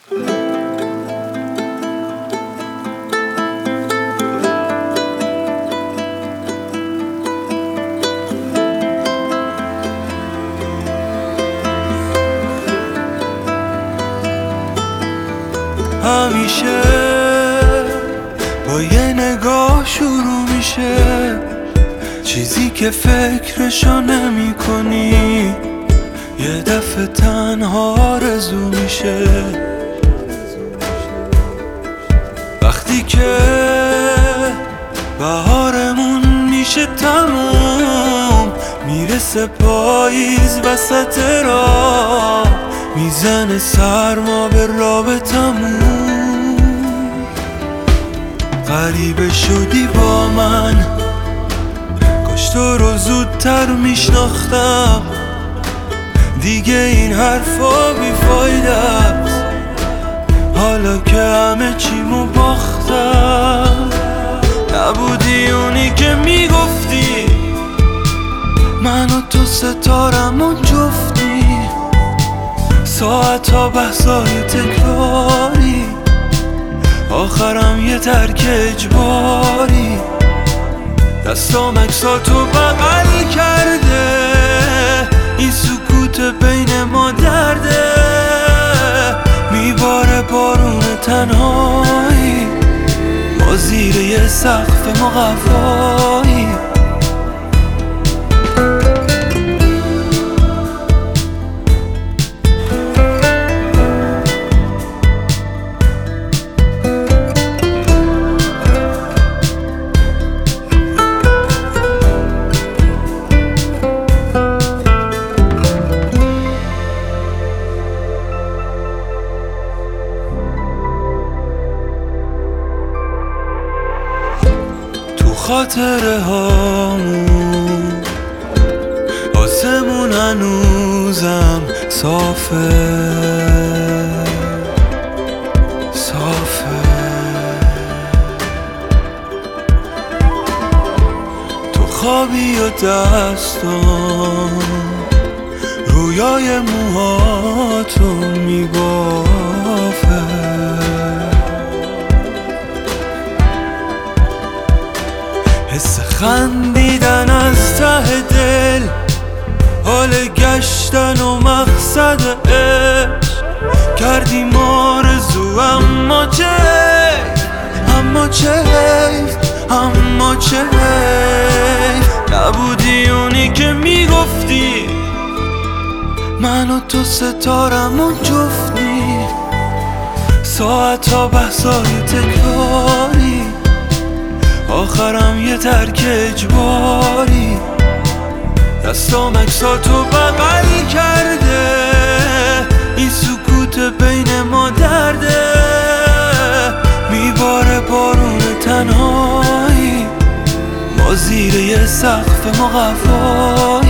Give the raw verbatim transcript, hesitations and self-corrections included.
همیشه با یه نگاه شروع میشه چیزی که فکرشو نمی کنی، یه دفعه تنها آرزو میشه. وقتی که بهارمون میشه تموم، میرسه پاییز وسط راه، میزنه سرما به رابطمون. غریبه شدی با من، کاش تو رو زودتر میشناختم. دیگه این حرفا بیفایده است، حالا که همه چیمو باختم. نبودی اونی که میگفتی من و تو ستارم و جفتی، ساعت ها بحثای تکراری، آخرم یه ترک اجباری. دستام عکساتو بغل کرده، این سکوت بین ما درده، میباره بارون تنهایی، ما زیر یه سقف مقفایی. خاطره هامون آسمون هنوزم صافه صافه. تو خوابی و دستان رویای موهاتو میبافه. حس خندیدن از ته دل، حال گشتن و مقصد عشق، کردیم آرزو اما چه حیف، اما چه حیف، اما چه حیف. نبودی اونی که میگفتی من و تو ستارم و جفتی، ساعت ها بحثای تکراری، آخرم یه ترک اجباری. دستام عکساتو بغل کرده، این سکوت بین ما درده، میباره بارون تنهایی، ما زیر یه سقف مقفایی.